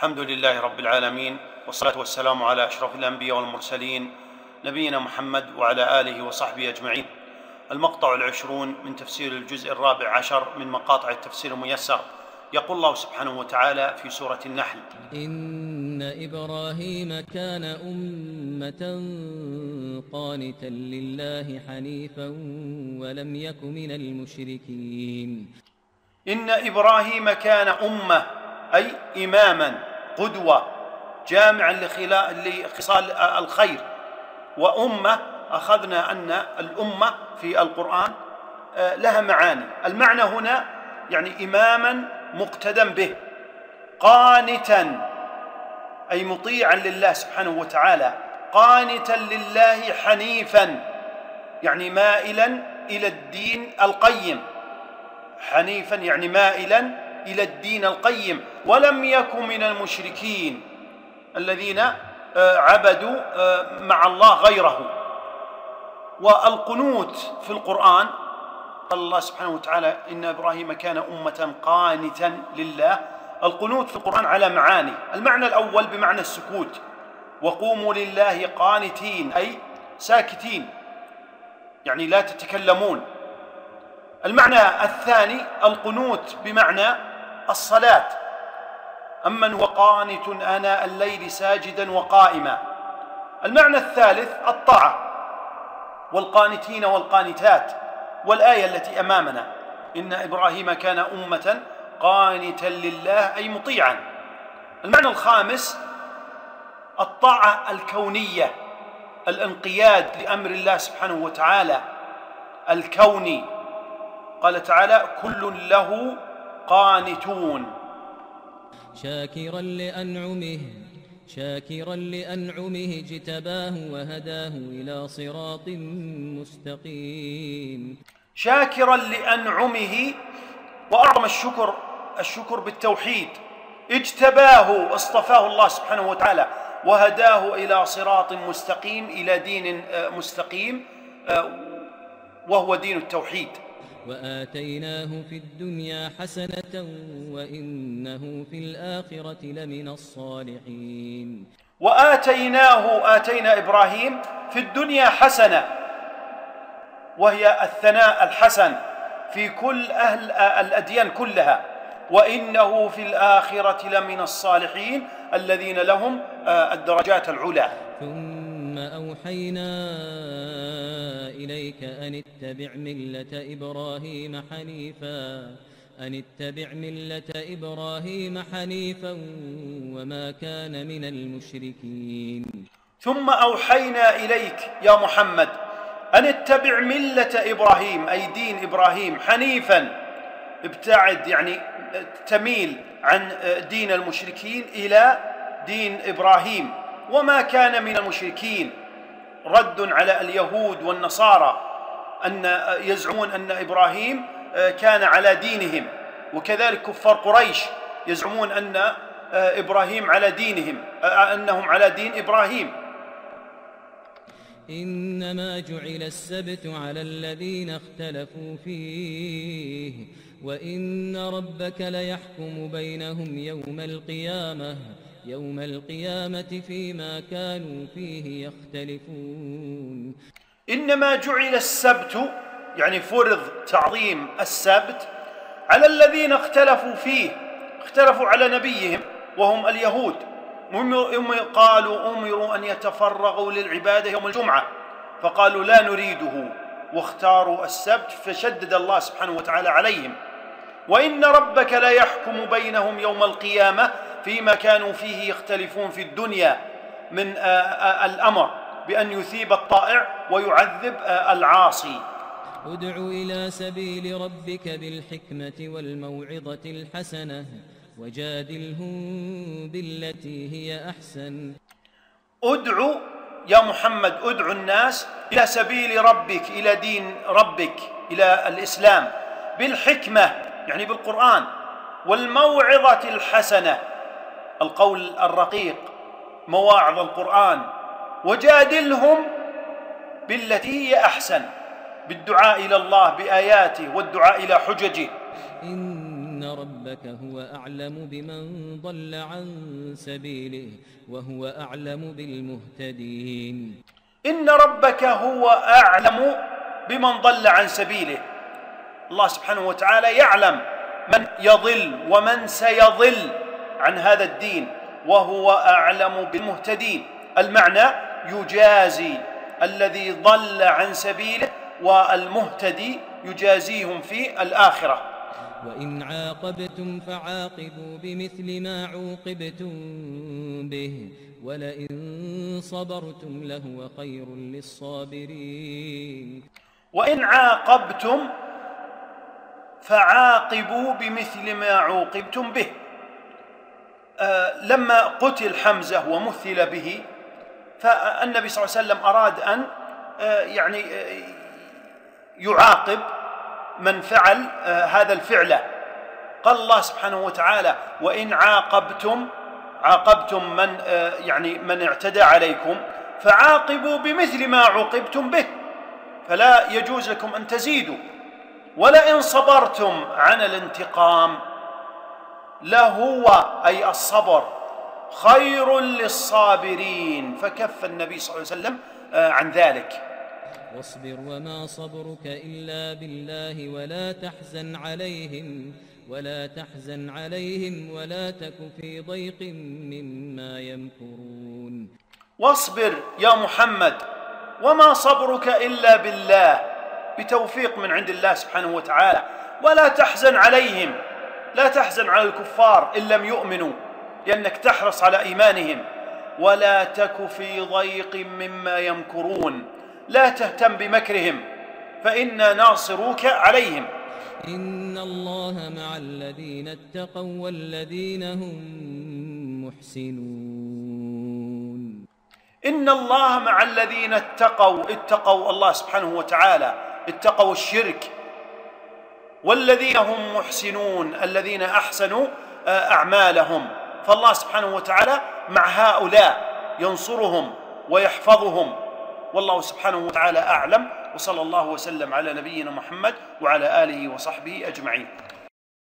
الحمد لله رب العالمين، والصلاة والسلام على أشرف الأنبياء والمرسلين نبينا محمد وعلى آله وصحبه أجمعين. المقطع 20 من تفسير الجزء 14 من مقاطع التفسير الميسر. يقول الله سبحانه وتعالى في سورة النحل: إن إبراهيم كان أمة قانتا لله حنيفا ولم يك من المشركين. إن إبراهيم كان أمة، أي إماما قدوة جامعا لخصال الخير. وأمة أخذنا أن الأمة في القرآن لها معاني. المعنى هنا يعني إماما مقتدى به، قانتا أي مطيعا لله سبحانه وتعالى، قانتا لله حنيفا يعني مائلا إلى الدين القيم، حنيفا يعني مائلا إلى الدين القيم، ولم يكن من المشركين الذين عبدوا مع الله غيره. والقنوت في القرآن قال الله سبحانه وتعالى: إن إبراهيم كان أمة قانتا لله. القنوت في القرآن على معاني. المعنى الأول بمعنى السكوت، وقوموا لله قانتين أي ساكتين يعني لا تتكلمون. المعنى الثاني القنوت بمعنى الصلاة، أمن هو قانت آناء الليل ساجدا وقائما. المعنى الثالث الطاعة، والقانتين والقانتات، والآية التي أمامنا: إن إبراهيم كان أمة قانتا لله أي مطيعا. المعنى الخامس الطاعة الكونية، الانقياد لأمر الله سبحانه وتعالى الكوني. قال تعالى: كل له قانتون. شاكرا لأنعمه اجتباه وهداه إلى صراط مستقيم. شاكرا لأنعمه، وأعظم الشكر بالتوحيد. اجتباه اصطفاه الله سبحانه وتعالى، وهداه إلى صراط مستقيم، إلى دين مستقيم وهو دين التوحيد. وآتيناه في الدنيا حسنة وإنه في الآخرة لمن الصالحين. آتينا إبراهيم في الدنيا حسنة، وهي الثناء الحسن في كل أهل الأديان كلها، وإنه في الآخرة لمن الصالحين الذين لهم الدرجات العلى. ثم أوحينا إليك أن اتبع ملة إبراهيم حنيفا وما كان من المشركين. ثم أوحينا إليك يا محمد أن اتبع ملة إبراهيم أي دين إبراهيم حنيفا، ابتعد يعني تميل عن دين المشركين إلى دين إبراهيم، وما كان من المشركين، رد على اليهود والنصارى أن يزعمون أن إبراهيم كان على دينهم، وكذلك كفار قريش يزعمون أن إبراهيم على دينهم، أنهم على دين إبراهيم. إنما جعل السبت على الذين اختلفوا فيه وإن ربك ليحكم بينهم يوم القيامة فيما كانوا فيه يختلفون. إنما جعل السبت يعني فرض تعظيم السبت على الذين اختلفوا فيه، اختلفوا على نبيهم وهم اليهود، أمروا أن يتفرغوا للعبادة يوم الجمعة، فقالوا لا نريده واختاروا السبت، فشدد الله سبحانه وتعالى عليهم. وإن ربك لا يحكم بينهم يوم القيامة فيما كانوا فيه يختلفون في الدنيا من الأمر بأن يثيب الطائع ويعذب العاصي. ادع إلى سبيل ربك بالحكمة والموعظة الحسنة وجادلهم بالتي هي أحسن. ادعو يا محمد، ادعو الناس إلى سبيل ربك، إلى دين ربك، إلى الإسلام، بالحكمة يعني بالقرآن، والموعظة الحسنة القول الرقيق، مواعظ القرآن، وجادلهم بالتي هي أحسن، بالدعاء إلى الله بآياته والدعاء إلى حججه. إن إن ربك هو أعلم بمن ضل عن سبيله وهو أعلم بالمهتدين. إن ربك هو أعلم بمن ضل عن سبيله. الله سبحانه وتعالى يعلم من يضل ومن سيضل عن هذا الدين، وهو أعلم بالمهتدين. المعنى يجازي الذي ضل عن سبيله، والمهتدي يجازيهم في الآخرة. وإن عاقبتم فعاقبوا بمثل ما عوقبتم به ولئن صبرتم لهو خير للصابرين. وإن عاقبتم فعاقبوا بمثل ما عوقبتم به. لما قتل حمزة ومثل به، فالنبي صلى الله عليه وسلم أراد أن يعاقب من فعل هذا الفعل. قال الله سبحانه وتعالى: وإن عاقبتم من اعتدى عليكم فعاقبوا بمثل ما عوقبتم به، فلا يجوز لكم أن تزيدوا. ولئن صبرتم عن الانتقام لهو أي الصبر خير للصابرين، فكف النبي صلى الله عليه وسلم عن ذلك. واصبر وما صبرك إلا بالله ولا تحزن عليهم ولا تك في ضيق مما يمكرون. واصبر يا محمد وما صبرك إلا بالله، بتوفيق من عند الله سبحانه وتعالى. ولا تحزن عليهم، لا تحزن على الكفار إن لم يؤمنوا، لأنك تحرص على إيمانهم. ولا تك في ضيق مما يمكرون، لا تهتم بمكرهم فإنا ناصروك عليهم. إن الله مع الذين اتقوا والذين هم محسنون. إن الله مع الذين اتقوا الله سبحانه وتعالى، اتقوا الشرك، والذين هم محسنون الذين أحسنوا أعمالهم. فالله سبحانه وتعالى مع هؤلاء ينصرهم ويحفظهم، والله سبحانه وتعالى أعلم. وصلى الله وسلم على نبينا محمد وعلى آله وصحبه أجمعين.